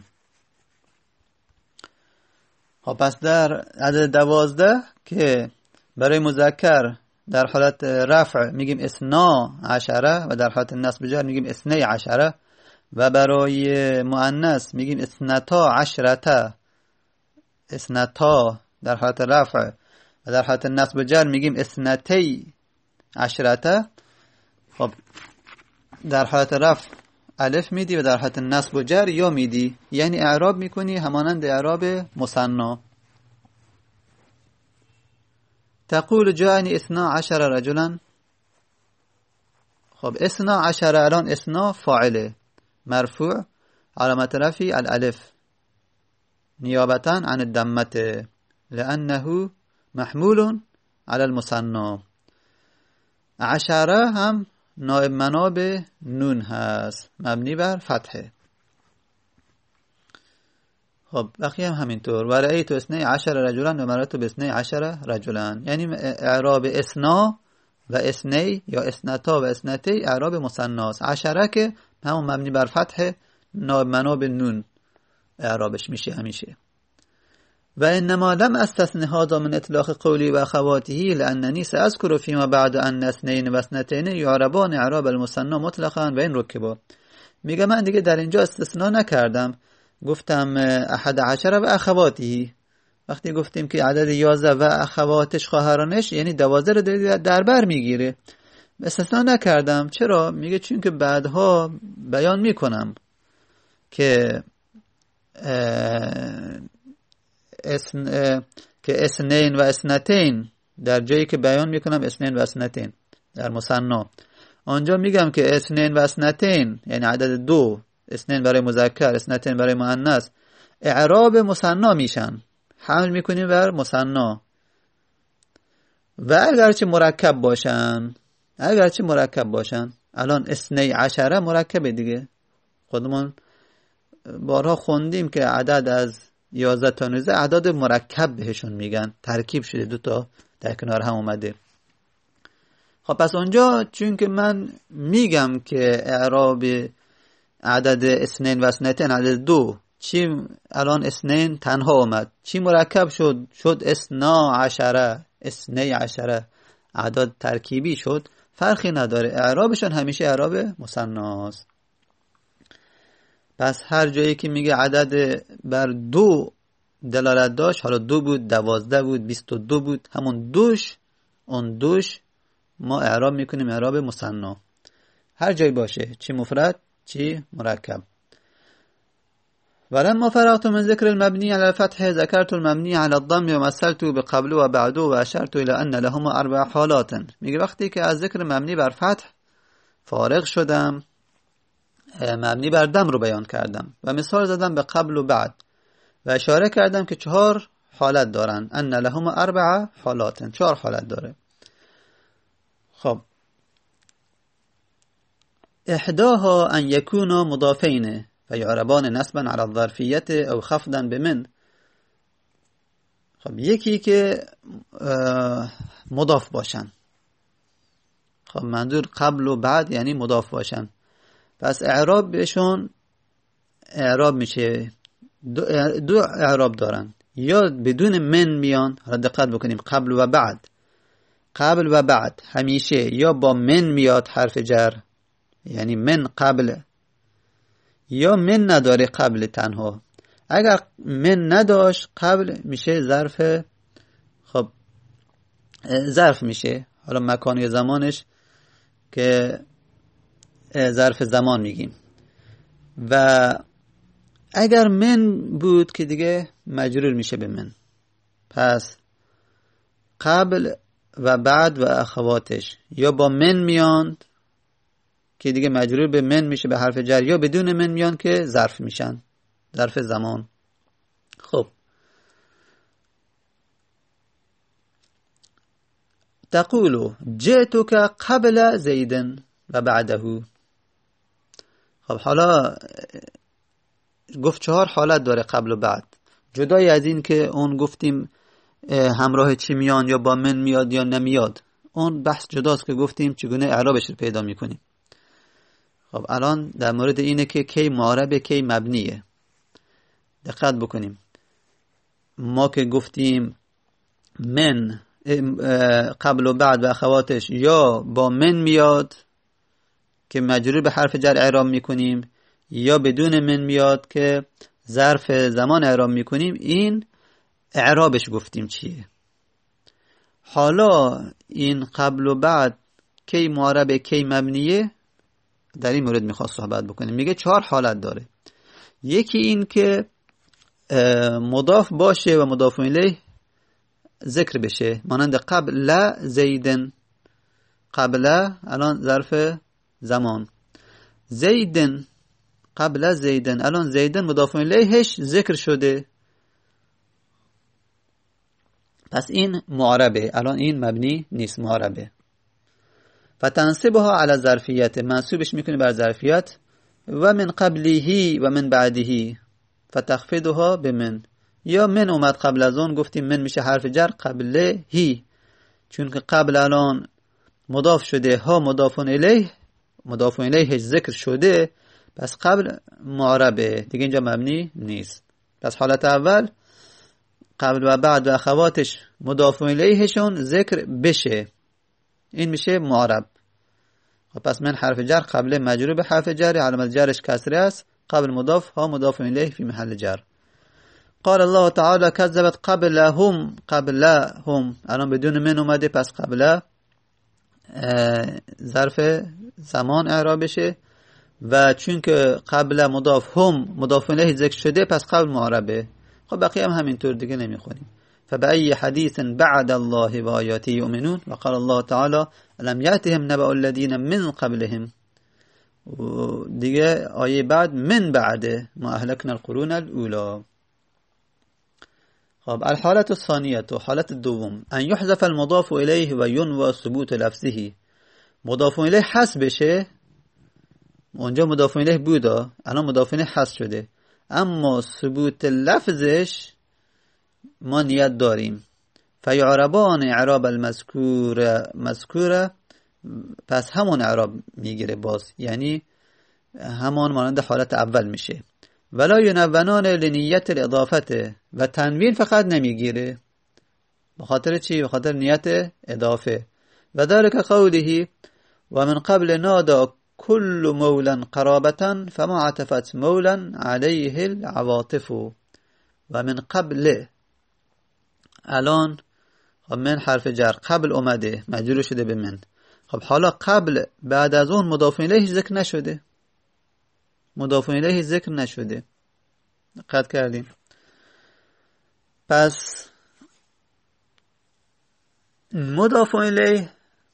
خب پس در عدد دوازده که برای مذکر در حالت رفع میگیم اثنا عشره و در حالت نصب جر میگیم اثنی عشره، و برای مؤنث میگیم اثنتا عشرته، اثنتا در حالت رفع و در حالت نصب جر میگیم اثنتی عشرته. خب در حالت رفع الف میدی و در حالت نصب و جر یا میدی، یعنی اعراب میکنی همانند اعراب مثنا. تقول جاءنی اثنا عشر رجلا. خب اثنا عشر الان اثنا فاعله مرفوع علامت رفعی الالف نیابتا عن الضمه لانه محمول على المثنى. عشره هم نائب مناب نون هست مبنی بر فتحه. خب بقیه هم همینطور. و رأیت اثنی عشر رجلا و مررت باثنی عشر رجلا، یعنی اعراب اثنا و اثنی یا اثنتا و اثنتی اعراب مثناست. عشره که همون مبنی بر فتح نائب مناب نون اعرابش میشه همیشه. و انما لم استثنی هذا من اطلاق قولی و اخواته لاننی ساذکر فيما بعد ان اثنین و اثنتین یعربان اعراب المثنى مطلقا و این رکبا. میگه من دیگه در اینجا استثناء نکردم، گفتم احد عشر و اخواته. وقتی گفتیم که عدد یازده و اخواتش خواهرانش یعنی دوازده رو در بر میگیره، استثناء نکردم. چرا؟ میگه چون که بعدها بیان میکنم که اسن که اثنین و اثنتین در جایی که بیان میکنم اثنین و اثنتین در مثنا، آنجا میگم که اثنین و اثنتین یعنی عدد دو، اثنین برای مذکر اثنتین برای مؤنث، اعراب مثنا میشن، حمل میکنیم بر مثنا. و اگرچه مرکب باشن، اگرچه مرکب باشن الان اثنی عشره مرکبه دیگه، خودمون بارها خوندیم که عدد از یازده تا نوزده اعداد مرکب بهشون میگن، ترکیب شده دو تا در کنار هم اومده. خب پس اونجا چون که من میگم که اعراب عدد اثنین و اثنتین عدد دو، چی الان اثنین تنها اومد، چی مرکب شد؟ شد اثنا عشره، اثنی عشره، اعداد ترکیبی شد، فرقی نداره، اعرابشون همیشه اعراب مثناست. پس هر جایی که میگه عدد بر دو دلالت داشت، حالا دو بود، دوازده بود، بیست و دو بود، همون دوش اون دوش ما اعراب میکنیم اعراب مثنا، هر جای باشه، چی مفرد چی مرکب. ولما فرغت من ذكر المبني على الفتح ذكرت المبني على الضم ومثلت بقبل و بعد و اشرت الى ان لهما اربع حالات. میگه وقتی که از ذکر مبنی بر فتح فارغ شدم، مبنی بر دم رو بیان کردم و مثال زدم به قبل و بعد و اشاره کردم که چهار حالت دارن. ان لهما اربع حالات، چهار حالت داره. خب احداها ان يكون مضافين فيعربان نسبا على الظرفیت او خفضا بمن. خب یکی که مضاف باشن، خب منظور قبل و بعد یعنی مضاف باشن، پس اعراب بهشون اعراب میشه دو, دو اعراب دارن، یا بدون من میان. حالا دقت بکنیم، قبل و بعد، قبل و بعد همیشه یا با من میاد حرف جر، یعنی من قبل، یا من نداره قبل تنها. اگر من نداشت قبل میشه ظرف، خب ظرف میشه، حالا مکانی زمانش که ظرف زمان میگیم. و اگر من بود که دیگه مجرور میشه به من. پس قبل و بعد و اخواتش یا با من میان که دیگه مجرور به من میشه به حرف جر، یا بدون من میان که ظرف میشن، ظرف زمان. خب تقول جئتك قبل زید و بعده. خب حالا گفت چهار حالت داره قبل و بعد، جدای از این که اون گفتیم همراه چی میان، یا با من میاد یا نمیاد، اون بحث جداست که گفتیم چگونه اعرابش رو پیدا میکنیم. خب الان در مورد اینه که کی معربه کی مبنیه. دقت بکنیم، ما که گفتیم من قبل و بعد و اخواتش یا با من میاد که مجرور به حرف جر اعراب میکنیم، یا بدون من میاد که ظرف زمان اعراب میکنیم، این اعرابش گفتیم چیه. حالا این قبل و بعد کی معربه کی مبنیه، در این مورد میخواست صحبت بکنیم. میگه چهار حالت داره. یکی این که مضاف باشه و مضاف الیه ذکر بشه، مانند قبل زیدن. قبل الان ظرف زمان، زیدن قبل زیدن الان زیدن مضاف الیهش ذکر شده، پس این معربه، الان این مبنی نیست، معربه. فتنصبها على ظرفیت، منصوبش میکنه بر ظرفیت. و من قبله و من بعده فتخفضها بمن، یا من اومد قبل از اون گفتیم من میشه حرف جر قبله هی، چون که قبل الان مضاف شده، ها مضاف الیه، مضاف الیهش ذکر شده، پس قبل معربه دیگه، اینجا مبنی نیست. پس حالت اول قبل و بعد و اخواتش مضاف الیهشون ذکر بشه، این میشه معرب. پس من حرف جر قبل مجرور به حرف جر، علامت جرش کسره است، قبل مضاف ها مضاف الیه فی محل جر. قال الله تعالی کذبت قبلهم، قبلهم الان بدون من اومده، پس قبل ظرف زمان اعراب بشه، و چون که قبل مضاف هم مضاف الیه ذکر شده، پس قبل معربه. خب بقیه هم همینطور دیگه نمیخونیم. فبأي حديث بعد الله وآياته يؤمنون. وقال الله تعالى ألم يأتهم نبأ الذين من قبلهم. دیگه آیه بعد من بعده ما اهلكنا القرون الاولى. خب الحالة الثانية، حالت دوم، ان يحذف المضاف الیه و ينوى ثبوت لفظه. مضاف الیه حذف بشه، اونجا مضاف الیه بوده، الان مضاف الیه حذف شده، اما ثبوت لفظش ما نیت داریم. فیعربان اعراب المذکور مذکوره، پس همون اعراب میگیره باز، یعنی همان مانند حالت اول میشه. ولا ینونان لنیت الاضافه، و تنوین فقط نمیگیره. بخاطر چی؟ بخاطر نیت اضافه. و ذلك قوله و من قبل نادا كل مولا قرابة فما عطفت مولا عليه العواطف. و من قبل الان خب من حرف جر قبل اومده مجرور شده به من. خب حالا قبل بعد از اون مضاف الیه ذکر نشده، مضاف الیه ذکر نشده. دقت کردیم؟ پس مضاف الیه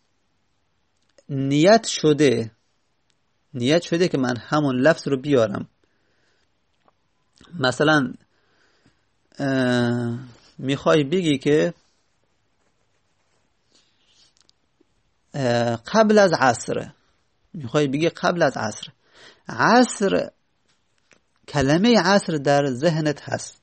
نیت شده، نیت شده که من همون لفظ رو بیارم. مثلا میخوای بگی که قبل از عصر، میخوای بگی قبل از عصر، عصر کلمه عصر در ذهنت هست،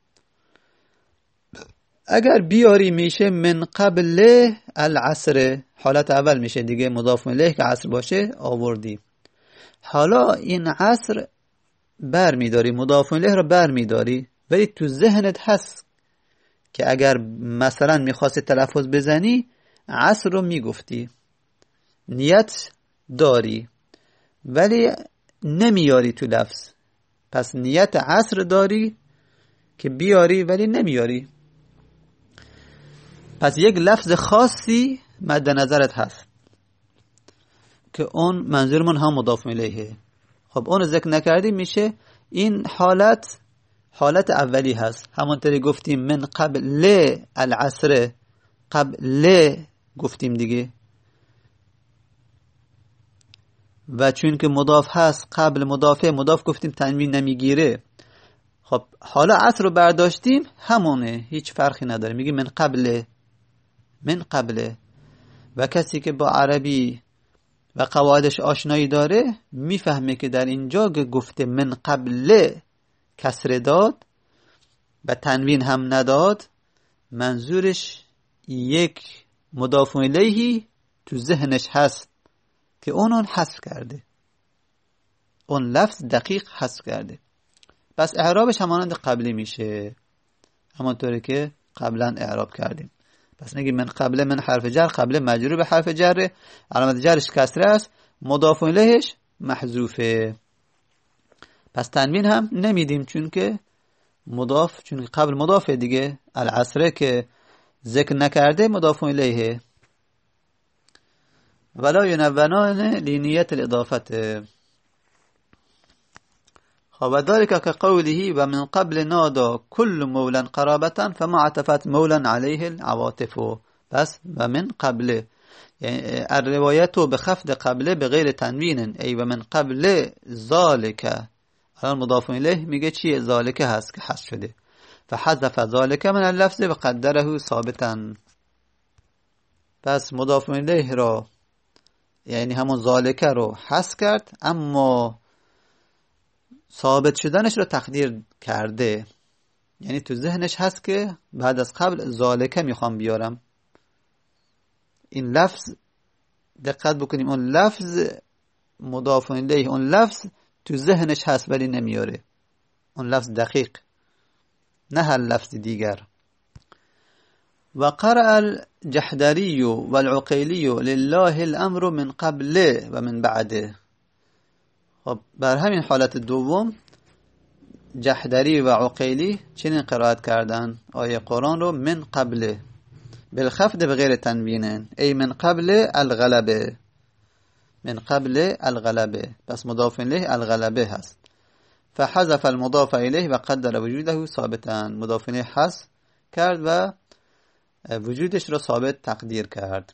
اگر بیاری میشه من قبل العصر، حالت اول میشه دیگه، مضاف الیه که عصر باشه آوردی. حالا این عصر بر میداری، مضاف الیه رو بر میداری، ولی تو ذهنت هست که اگر مثلا میخواستی تلفظ بزنی عصر رو میگفتی، نیت داری ولی نمیاری تو لفظ. پس نیت عصر داری که بیاری ولی نمیاری. پس یک لفظ خاصی مد نظرت هست که اون منظورمون هم مضاف الیه. خب اون ذکر نکردی، میشه این حالت حالت اولی هست. همونطوری گفتیم من قبل العصر، قبل گفتیم دیگه، و چون که مضاف هست قبل مضافه مضاف گفتیم تنوین نمیگیره. خب حالا عصر رو برداشتیم همونه، هیچ فرقی نداره، میگی من قبل، من قبل. و کسی که با عربی و قواعدش آشنایی داره میفهمه که در اینجا که گفته من قبل کسر داد و تنوین هم نداد، منظورش یک مضاف الیهی تو ذهنش هست که اونون حذف کرده، اون لفظ دقیق حذف کرده. پس اعرابش همانند قبلی میشه، همانطوری که قبلا اعراب کردیم. پس نگیم من قبل، من حرف جر، قبل مجرور به حرف جر، علامت جرش کسره است، مضاف الیهش محذوفه. پس تنوین هم نمیدیم چون که مضاف، چون قبل مضافه دیگه، العصره که ذکر نکرده مضاف الیه. ولا ینونان لینیت الاضافت. خب ذلك كقوله و من قبل نادا كل مولا قرابتا فما عطفت مولا عليه العواطف. بس و من قبل، يعني الروايات بخفض قبل بغير تنوين، ای و من قبل ذلك. الان مضاف الیه میگه چیه؟ ذالک هست که حذف شده، فحذف ذالک من اللفظ و قدره ثابتا. پس مضاف الیه را یعنی همون ذالک رو حذف کرد، اما ثابت شدنش رو تقدیر کرده، یعنی تو ذهنش هست که بعد از قبل ذالک میخوام بیارم. این لفظ دقت بکنیم، اون لفظ مضاف الیه، اون لفظ تو ذهنش هست ولی نمیاره، اون لفظ دقیق، نه هر لفظ دیگر. و قرأ الجحدری و العقیلی لله الامر من قبل و من بعده. خب بر همین حالت دوم جحدری و عقیلی چنین قرائت کردن آیه قرآن رو من قبل بالخفض بغیر تنوین، ای من قبل الغلبه، من قبل الغلبه. پس مضاف الیه الغلبه هست. فحذف المضاف الیه و قدر وجوده ثابتا، مضاف الیه حذف کرد و وجودش رو ثابت تقدیر کرد.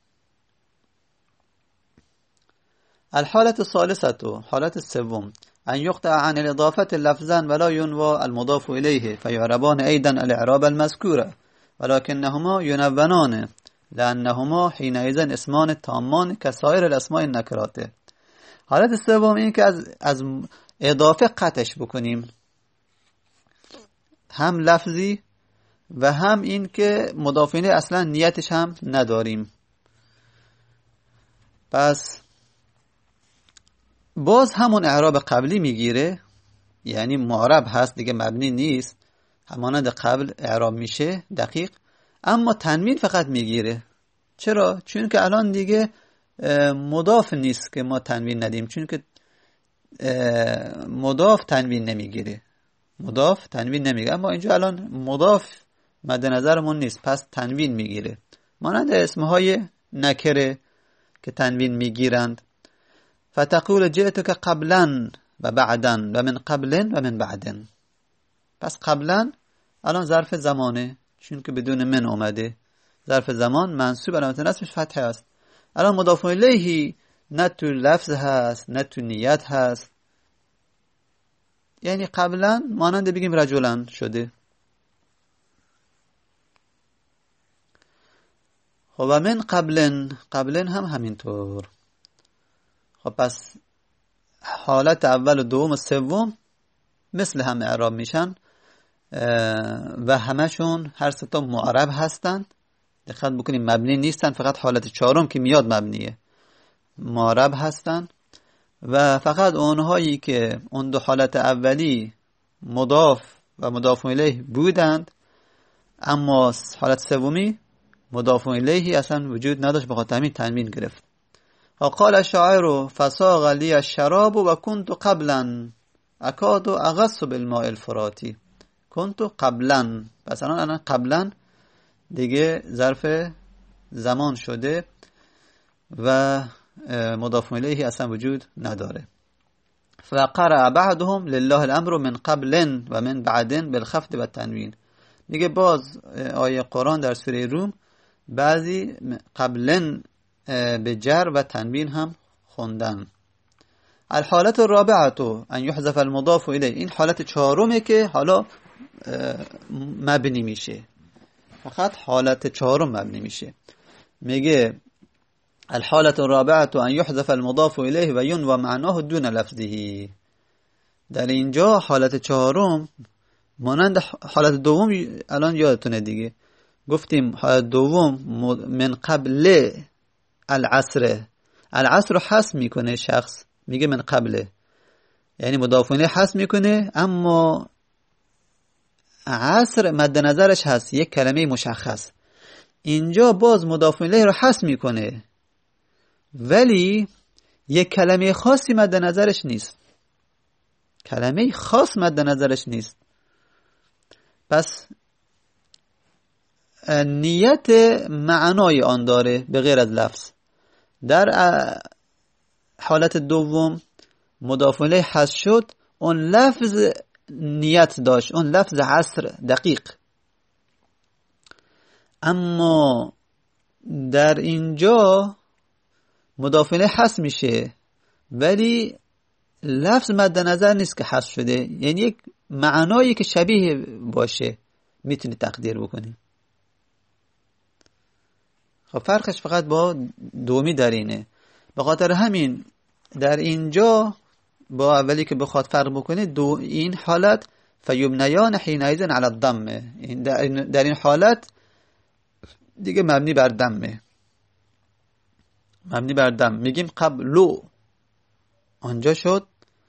الحالة الثالثة، حالت سوم، ان يقطع عن الاضافه لفظا ولا ينوى المضاف الیه فيعربان ايضا الاعراب المذكوره ولكنهما ينونان لانهما حينئذ اسمان تامان كسائر الاسماء النكرات. حالت سوم این که از از اضافه قطعش بکنیم، هم لفظی و هم این که مضاف الیه اصلا نیتش هم نداریم. پس باز همون اعراب قبلی میگیره، یعنی معرب هست دیگه، مبنی نیست، همانند قبل اعراب میشه دقیق، اما تنوین فقط میگیره. چرا؟ چون که الان دیگه مضاف نیست که ما تنوین ندیم، چون که مضاف تنوین نمیگیره، مضاف تنوین نمیگیره، اما اینجا الان مضاف مد نظرمون نیست، پس تنوین میگیره. مانند اسمهای نکره که تنوین میگیرند. فتقول جئتک قبلا و بعدا و من قبل و من بعد. پس قبلا الان ظرف زمانه، چون که بدون من اومده، ظرف زمان منصوب علامت نصبش فتحه است. الان مضاف الیه نه تو لفظ هست نه تو نیت هست، یعنی قبلا مانند بگیم رجلن شده. خب و من قبلن، قبلن هم همینطور. خب پس حالت اول و دوم و سوم مثل هم اعراب میشن و همشون هر سه تا معرب هستن. دقت بکنیم مبنی نیستن، فقط حالت چهارم که میاد مبنیه، معرب هستن. و فقط اونهایی که اون دو حالت اولی مضاف و مضاف الیه بودند، اما حالت سومی مضاف الیه اصلا وجود نداشت، بخاطر همین تنوین گرفت. قال الشاعر فساغ لی الشراب و كنت قبلا اکاد اغص بالماء الفراتی. كنت قبلا، پس الان قبلا دیگه ظرف زمان شده و مضاف الیه اصلا وجود نداره. فقرأ بعضهم لله الامر من قبل و من بعد بالخفض و تنوین. میگه باز آیه قرآن در سوره روم بعضی قبلا به جر و تنوین هم خوندن. الحالت الرابعه ان يحذف المضاف الیه. این حالت چهارمه که حالا مبنی میشه، فقط حالت چهارم مبنی میشه. میگه الحالت الرابعه ان يحذف المضاف الیه و ینوی معناه دون لفظه. در اینجا حالت چهارم مانند حالت دوم، الان یادتونه دیگه گفتیم حالت دوم من قبل العصر، العصر رو حذف میکنه شخص، میگه من قبل، یعنی مضاف الیه حذف میکنه، اما عصر مد نظرش هست، یک کلمه مشخص. اینجا باز مضاف الیه رو حذف میکنه ولی یک کلمه خاصی مد نظرش نیست، کلمه خاص مد نظرش نیست. پس نیت معنای آن داره به غیر از لفظ. در حالت دوم مضاف الیه حذف شد، اون لفظ نیت داشت، اون لفظ عصر دقیق. اما در اینجا مضاف الیه حذف میشه ولی لفظ مد نظر نیست که حذف شده، یعنی یک معنایی که شبیه باشه میتونی تقدیر بکنی. خب فرقش فقط با دومی در اینه. به خاطر همین در اینجا با اولی که بخواد فرق بکنه، دو این حالت فیبنیان حینئذ علی الضمه، این در این حالت دیگه مبنی بر دمه، مبنی بر دم. میگیم قبلو، آنجا شد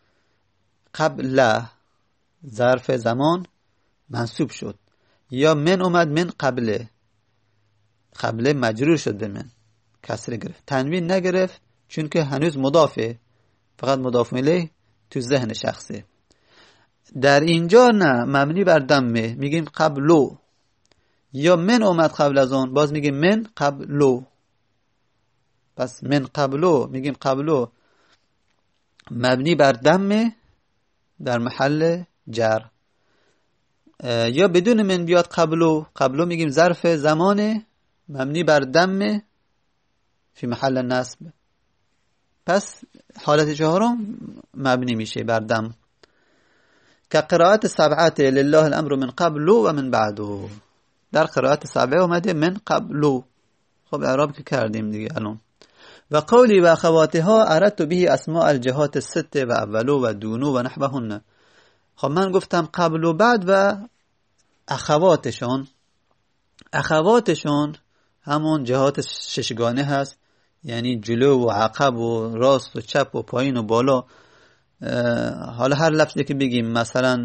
قبل، ظرف زمان منصوب شد. یا من اومد من قبله، قبله مجرور شد به من، کسره گرفت، تنوین نگرفت چون که هنوز مضافه، فقط مضاف الیه تو ذهن شخصه. در اینجا نه، مبنی بر دمه، میگیم قبلو. یا من اومد قبل از اون، باز میگیم من قبلو. پس من قبلو، میگیم قبلو مبنی بر دمه در محل جر. یا بدون من بیاد قبلو، قبلو میگیم ظرف زمانه مبنی بر دمه فی محل نصب. پس حالت چهارم مبنی میشه بر دم. که قرائت سبعت لله الامر من قبلو و من بعدو. در قرائت سبعه اومده من قبلو. خب اعراب که کردیم دیگه الان. و قولی و اخواتها اردت به اسماء الجهات السته و اولو و دونو و نحوهن. خب من گفتم قبل و بعد و اخواتشون. اخواتشون همون جهات ششگانه هست، یعنی جلو و عقب و راست و چپ و پایین و بالا. حالا هر لفظی که بگیم، مثلا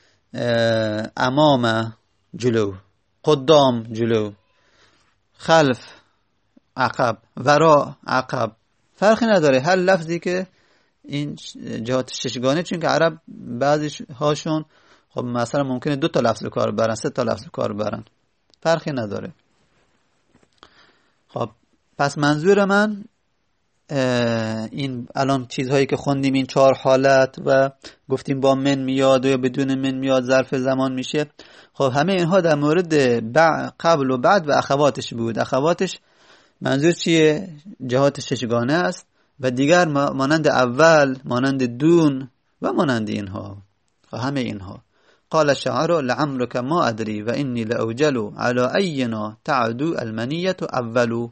امام جلو، قدام جلو، خلف عقب، ورا عقب، فرقی نداره. هر لفظی که این جهات ششگانه، چون که عرب بعضی هاشون خب مثلا ممکنه دو تا لفظ کار برن، سه تا لفظ کار برن. فرقی نداره. خب پس منظور من این الان چیزهایی که خوندیم، این چهار حالت و گفتیم با من میاد و یا بدون من میاد، ظرف زمان میشه. خب همه اینها در مورد قبل و بعد و اخواتش بود. اخواتش منظور چیه؟ جهات ششگانه است و دیگر مانند اول، مانند دون و مانند اینها. خب همه اینها. قال الشاعر لعمرك ما ادري و اني لاوجل على اینا تعدو المنیة اولو.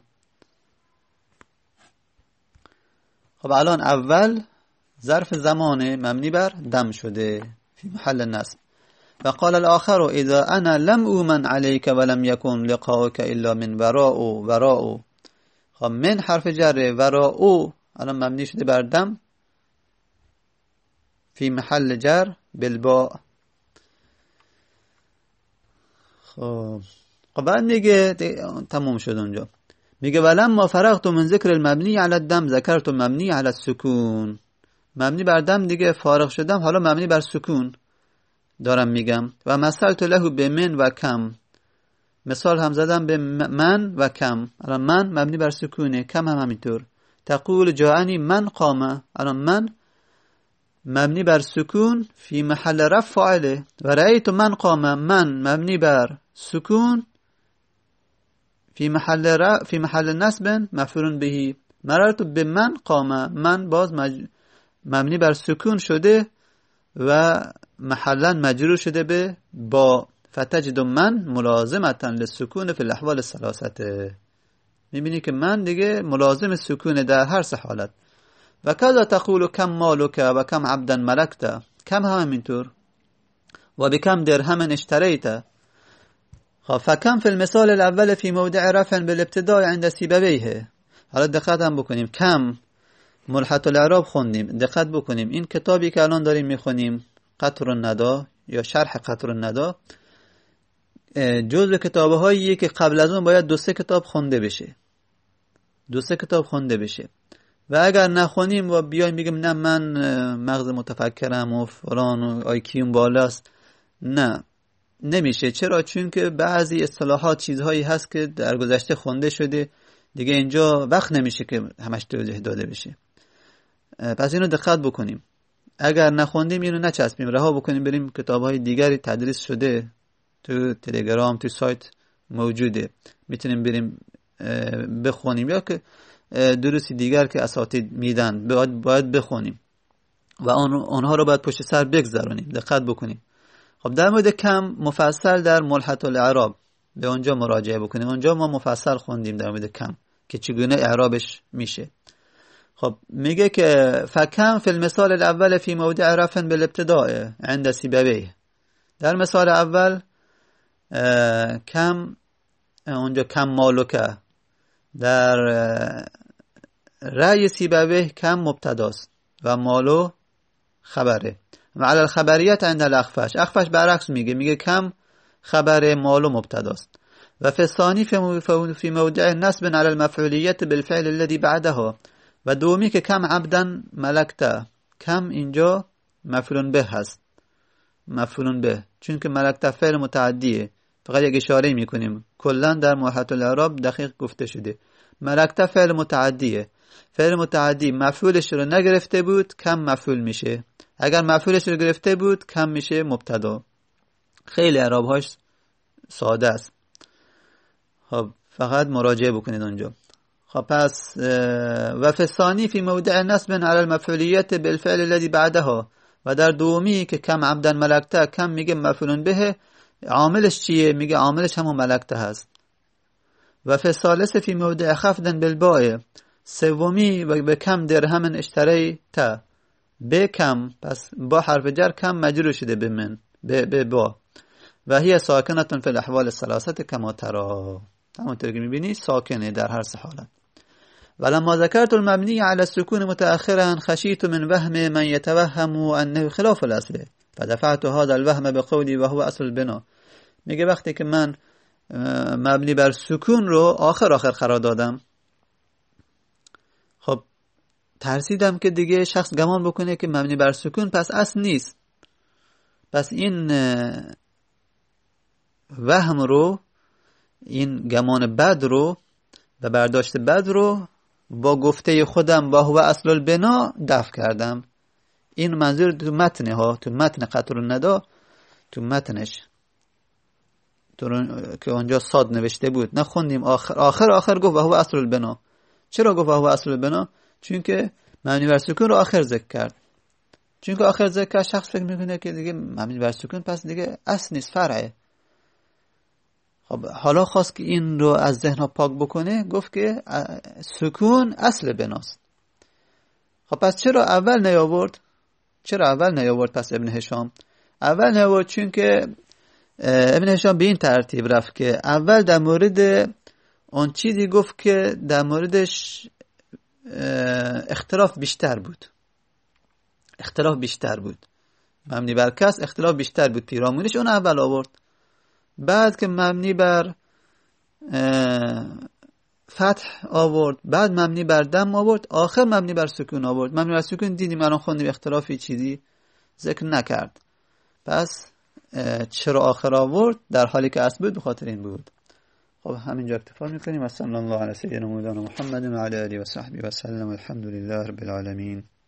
خب الان اول ظرف زمان مبنی بر دم شده فی محل نصب. و قال الاخر اذا انا لم اومن عليك ولم يكن لقاؤك الا من وراء وراء. خب من حرف جر، وراء الان مبنی شده بر دم فی محل جر بالباء. خب خب بعد میگه تموم شد اونجا. میگه ولما فرغت من ذکر المبنی علی الدم ذکرت مبنی علی السکون. مبنی بر دم دیگه فارغ شدم، حالا مبنی بر سکون دارم میگم. و مثلت له به من و کم، مثال هم زدم به من و کم. الان من مبنی بر سکونه، کم هم همینطور. تقول جاءنی من قام، الان من مبنی بر سکون فی محل رفع فاعله. و رأیت من قام، من مبنی بر سکون فی محل ر... فی محل نصب مفعول به. مررت به من قام، من باز مج... مبنی بر سکون شده و محلا مجرور شده به با. فتجد من ملازمتا للسکون فی الاحوال الثلاثه. میبینی که من دیگه ملازم سکون در هر سه حالت. و کذا تقول کم مالک و کم عبدا ملکت، کم هم اینطور. و بکم درهم اشتریت. فکم فی المثال الاول فی موضع رفع بالابتداء عند سیبویه. حالا دقت هم بکنیم، کم ملحت الاعراب خوندیم، دقت بکنیم این کتابی که الان داریم میخونیم قطر الندى یا شرح قطر الندى جزء کتابه هاییه که قبل از اون باید دو سه کتاب خونده بشه، دو سه کتاب خونده بشه. و اگر نخونیم و بیایم بگیم نه من مغز متفکرم و فلان و آیکیوم بالاست، نه نمیشه. چرا؟ چون که بعضی اصطلاحات چیزهایی هست که در گذشته خونده شده، دیگه اینجا وقت نمیشه که همش توضیح داده بشه. پس اینو دقت بکنیم، اگر نخوندیم اینو نچسبیم، رها بکنیم بریم کتاب‌های دیگری تدریس شده تو تلگرام، تو سایت موجوده، میتونیم بریم بخونیم، یا که دروسی دیگر که اساتید میدن باید باید بخونیم و اون اونها رو باید پشت سر بگذارونیم. دقت بکنیم. خب در مورد کم مفصل در ملحت الاعراب به اونجا مراجعه بکنیم، اونجا ما مفصل خوندیم در مورد کم که چگونه اعرابش میشه. خب میگه که فکم فی المثال الاول فی موضع رفع بالابتداء عند سیبویه. در مثال اول کم اونجا کم مالک، در رأی سیبویه کم مبتداست و مالو خبره. و علی الخبریت عند الاخفش، اخفش برعکس میگه، میگه کم خبر مالو مبتداست. و فی الثانی فی موضع نصب علی المفعولیت بالفعل الذي بعدها. و دومی که کم عبدا ملکتا، کم اینجا مفعول به هست، مفعول به، چون که ملکتا فعل متعدیه. فقط یک اشاره میکنیم، کلا در ملحت الاعراب دقیق گفته شده ملکتا فعل متعدیه. فعل متعدی مفعولش رو نگرفته بود کم مفعول میشه، اگر مفعولش رو گرفته بود کم میشه مبتدا. خیلی اعراب‌هاش ساده است. خب فقط مراجعه بکنید اونجا. خب پس و فی الثانی فی موضع نصب علی المفعولیت بالفعل الذي بعدها. و در دومی که کم عبدا ملکته، کم میگه مفعول به، عاملش چیه؟ میگه عاملش همون ملکته هست. و فی الثالث فی موضع خفض بالباء. سومی و به کم درهم اشتریت، به کم، پس با حرف جر کم مجرور شده به من به, به با. و هی ساکنه فی الاحوال الثلاثه کما ترى، همونطور که میبینی ساکنه در هر سه حالت. ولما ذكرت المبني على السكون متأخرا خشيت من وهم من يتوهم أنه خلاف الأصل فدفعت هذا الوهم بقولي وهو اصل البنا. میگه وقتی که من مبنی بر سکون رو آخر آخر قرار دادم، خب ترسیدم که دیگه شخص گمان بکنه که مبنی بر سکون پس اصل نیست، پس این وهم رو این گمان بد رو و برداشت بد رو با گفته خودم با هو اصل البنا دفع کردم. این منظور تو متنه ها، تو متن قطر الندى، تو متنش تو که اونجا صاد نوشته بود نخوندیم، آخر آخر آخر گفت و هو اصل البنا. چرا گفت و هو اصل البنا؟ چون که مبنی بر سکون رو آخر ذکر کرد. چون که آخر ذکر کرد شخص فکر میکنه که دیگه مبنی بر سکون پس دیگه اصل نیست، فرعه. خب حالا خواست که این رو از ذهن پاک بکنه، گفت که سکون اصل بناست. خب پس چرا اول نیاورد؟ چرا اول نیاورد پس ابن هشام؟ اول نیاورد چون که ابن هشام به این ترتیب رفت که اول در مورد اون چیزی گفت که در موردش اختلاف بیشتر بود. اختلاف بیشتر بود. مبنی بر کس اختلاف بیشتر بود پیرامونش، اون اول آورد. بعد که مبنی بر فتح آورد، بعد مبنی بر دم آورد، آخر مبنی بر سکون آورد. مبنی بر سکون دیدیم الان خوندیم اختلافی چیزی ذکر نکرد. پس چرا آخر آورد در حالی که اصل بود؟ بخاطر این بود. خب همینجا اکتفا میکنیم. و صلی الله علی سیدنا مولانا محمد و علی آله و صحبه و سلم. الحمدلله رب العالمین.